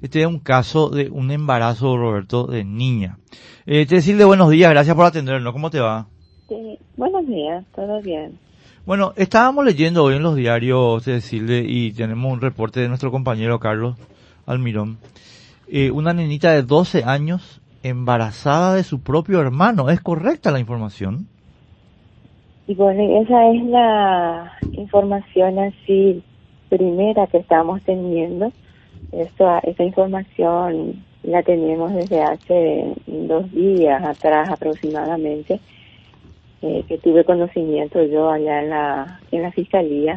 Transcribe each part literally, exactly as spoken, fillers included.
Este es un caso de un embarazo, Roberto, de niña. Eh, te decirle buenos días, gracias por atendernos. ¿Cómo te va? Sí, buenos días, todo bien. Bueno, estábamos leyendo hoy en los diarios, decirle, y tenemos un reporte de nuestro compañero Carlos Almirón. Eh, una nenita de doce años embarazada de su propio hermano. ¿Es correcta la información? Y bueno, esa es la información así primera que estamos teniendo. Esta, esta información la tenemos desde hace dos días atrás aproximadamente, eh, que tuve conocimiento yo allá en la, en la fiscalía.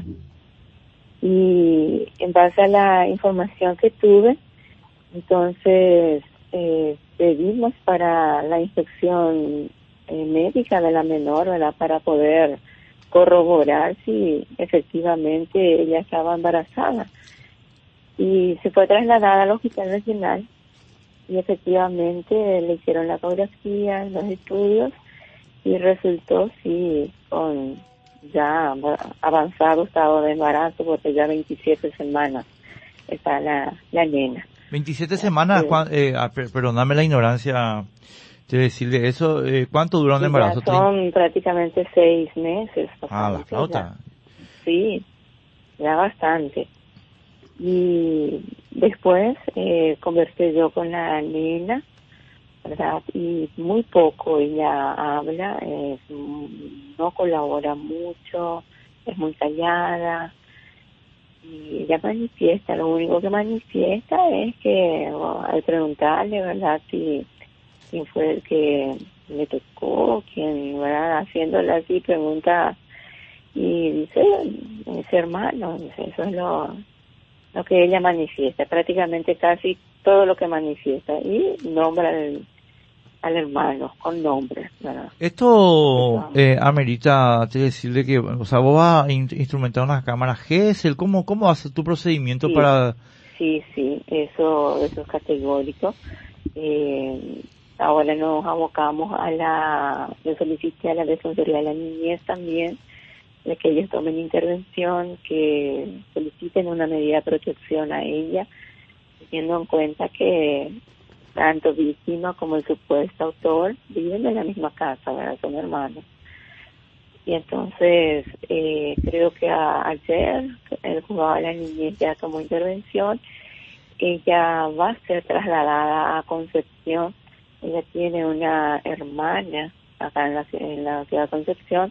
Y en base a la información que tuve, entonces eh, pedimos para la inspección eh, médica de la menor, ¿verdad?, para poder corroborar si efectivamente ella estaba embarazada. Y se fue trasladada al hospital regional y efectivamente le hicieron la ecografía, los estudios, y resultó sí con ya avanzado estado de embarazo, porque ya veintisiete semanas está la, la nena. veintisiete semanas, Sí. Juan, eh, ah, per- perdóname la ignorancia de decirle eso. Eh, ¿Cuánto duró un Y embarazo? ya son prácticamente seis meses. Ah, la Bastante, flauta. ya. Sí, ya bastante. Y después eh, conversé yo con la nena, ¿verdad? Y muy poco ella habla, eh, no colabora mucho, es muy callada. Y ella manifiesta, lo único que manifiesta es que oh, al preguntarle, ¿verdad?, si quién fue el que le tocó, quién, ¿verdad?, haciéndole así pregunta, y dice, ese hermano, dice, eso es lo, lo que ella manifiesta, prácticamente casi todo lo que manifiesta, y nombra al, al hermano, con nombre, ¿verdad? Esto Eso, eh, amerita te decirle que, o sea, vos vas a in- instrumentar una cámara Gesell. ¿Cómo, cómo haces tu procedimiento sí, para...? sí, sí, eso, eso es categórico. Eh, ahora nos abocamos a la, le solicité a la Defensoría de la Niñez también, de que ellos tomen intervención, que soliciten una medida de protección a ella, teniendo en cuenta que tanto víctima como el supuesto autor viven en la misma casa, ¿verdad? Son hermanos. Y entonces eh, creo que a, ayer el juzgado de la niñez ya tomó intervención. Ella va a ser trasladada a Concepción. Ella tiene una hermana acá en la, en la ciudad de Concepción,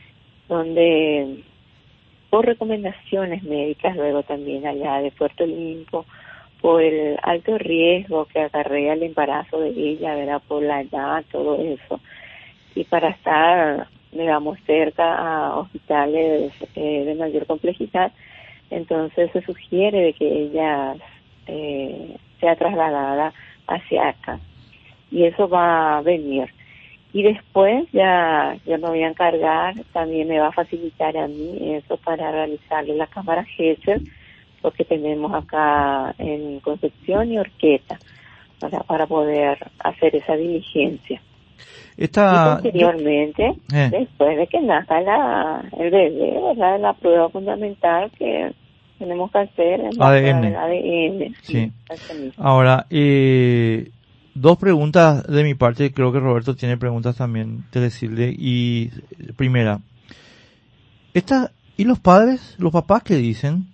donde por recomendaciones médicas, luego también allá de Puerto Limpo, por el alto riesgo que acarrea el embarazo de ella, ¿verdad?, por la edad, todo eso, y para estar, digamos, cerca a hospitales eh, de mayor complejidad, entonces se sugiere de que ella eh, sea trasladada hacia acá, y eso va a venir. Y después ya yo me voy a encargar, también me va a facilitar a mí eso para realizarle la cámara Gesell, porque tenemos acá en Concepción y Orqueta, para, para poder hacer esa diligencia. Y Esta, yo, posteriormente, eh, después de que nazca la, el bebé, ¿verdad?, la prueba fundamental que tenemos que hacer es la prueba del A D N, A D N, sí, sí. eso mismo. Ahora, eh, dos preguntas de mi parte, creo que Roberto tiene preguntas también de decirle. Y primera, esta, ¿y los padres, los papás qué dicen?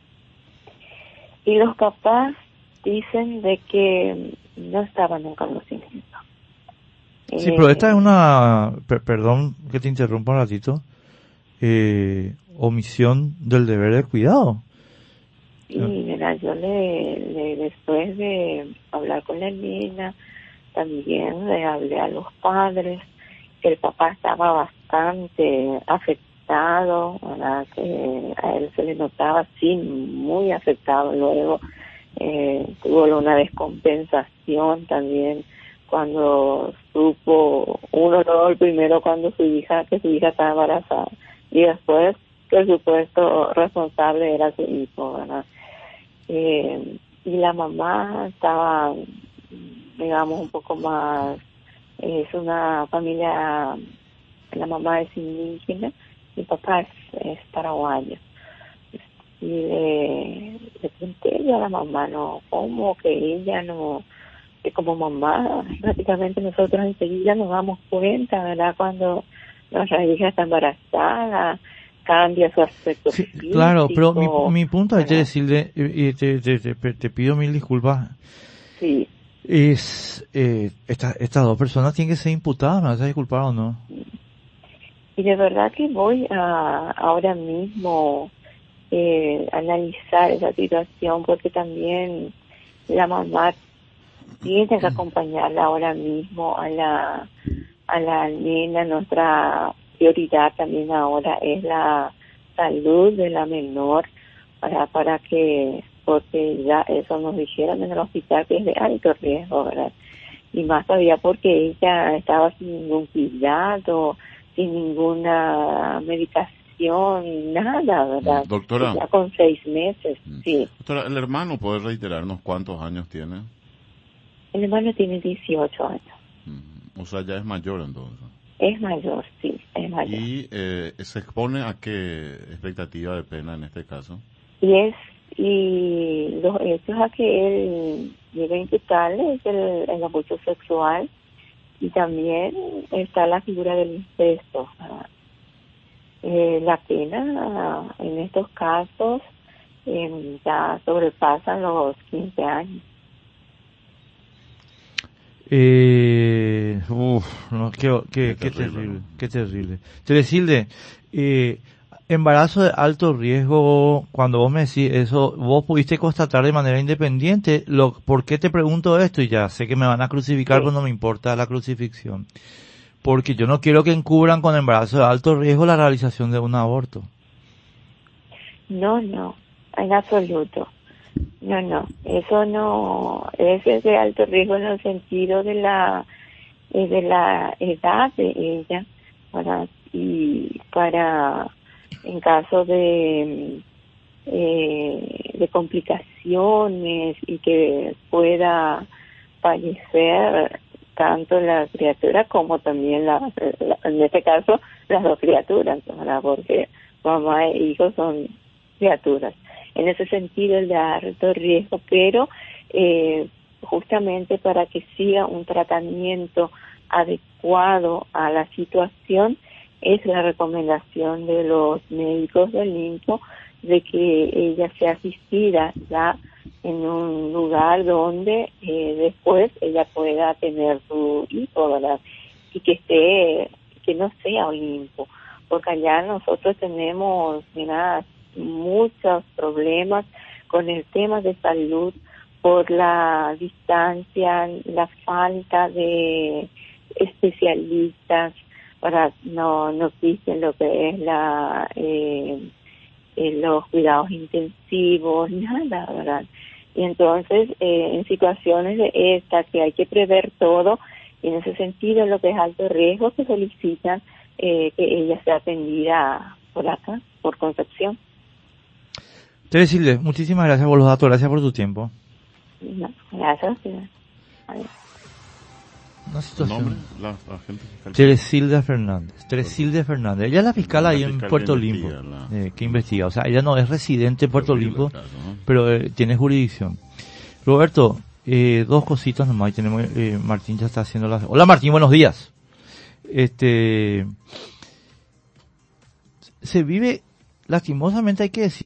Y los papás dicen de que no estaban en conocimiento. Sí, pero esta es Eh, una, per- perdón que te interrumpa un ratito, eh, omisión del deber de cuidado. y Eh, mira, yo le, le, después de hablar con la niña, también le hablé a los padres, que el papá estaba bastante afectado, ¿verdad?, que a él se le notaba así muy afectado. Luego eh, tuvo una descompensación también cuando supo, uno no, el primero cuando su hija, que su hija estaba embarazada, y después que el supuesto responsable era su hijo, ¿verdad? Eh, y la mamá estaba, digamos, un poco más, eh, es una familia, la mamá es indígena y el papá es, es paraguayo. Y le, le pregunté yo a la mamá, no, ¿cómo que ella no, que como mamá, prácticamente nosotros enseguida nos damos cuenta, ¿verdad? Cuando nuestra hija está embarazada, cambia su aspecto Sí, físico. claro, pero mi, mi punto es ¿verdad? decirle, y te, te, te, te pido mil disculpas, Sí. es, eh, esta, estas dos personas tienen que ser imputadas, ¿me vas a disculpar o no? Y de verdad que voy a ahora mismo eh, analizar esa situación, porque también la mamá tiene que acompañarla ahora mismo a la a la nena. Nuestra prioridad también ahora es la salud de la menor, para para que, porque ya eso nos dijeron en el hospital que es de alto riesgo, ¿verdad? Y más todavía porque ella estaba sin ningún cuidado, sin ninguna medicación, nada, ¿verdad? Doctora. Ya con seis meses, Mm. sí. Doctora, ¿el hermano puede reiterarnos cuántos años tiene? El hermano tiene dieciocho años. Mm. O sea, ya es mayor entonces. Es mayor, sí, es mayor. ¿Y eh, se expone a qué expectativa de pena en este caso? Y es, y los hechos a que él llega a imputarle es el, el abuso sexual, y también está la figura del incesto. Eh, la pena en estos casos eh, ya sobrepasan los quince años. Eh, uf, no, qué, qué, qué Qué terrible, terrible, ¿no? qué terrible. Teresilde, eh, embarazo de alto riesgo, cuando vos me decís eso, vos pudiste constatar de manera independiente, lo, ¿por qué te pregunto esto? Y ya sé que me van a crucificar, Sí. pero no me importa la crucifixión. Porque yo no quiero que encubran con embarazo de alto riesgo la realización de un aborto. No, no, en absoluto. No, no, eso no, ese es de alto riesgo en el sentido de la eh, de la edad de ella, para y para en caso de eh, de complicaciones y que pueda fallecer tanto la criatura como también la, la en este caso las dos criaturas, ¿verdad? Porque mamá e hijo son criaturas. En ese sentido, el de alto riesgo, pero eh, justamente para que siga un tratamiento adecuado a la situación, es la recomendación de los médicos del linfo de que ella sea asistida ya en un lugar donde eh, después ella pueda tener su hijo, ¿verdad? Y que esté, que no sea un linfo, porque allá nosotros tenemos, mira, muchos problemas con el tema de salud por la distancia, la falta de especialistas, para no nos dicen lo que es la eh, eh, los cuidados intensivos, nada, ¿verdad? Y entonces eh, en situaciones de esta que hay que prever todo, y en ese sentido lo que es alto riesgo, se solicitan eh, que ella sea atendida por acá, por Concepción. Teresilde, muchísimas gracias por los datos, gracias por tu tiempo. No, gracias. Adiós. Una ¿El situación. nombre? La, la gente fiscal. Teresilda Fernández. Teresilda Fernández. Ella es la fiscal La ahí en fiscal Puerto que Limpo, investiga, la- eh, que investiga. O sea, ella no es residente en Puerto Terrible Limpo, el caso, ¿no? pero eh, tiene jurisdicción. Roberto, eh, dos cositas nomás. Y tenemos, eh, Martín ya está haciendo las... Hola Martín, buenos días. Este... Se vive, lastimosamente hay que decir,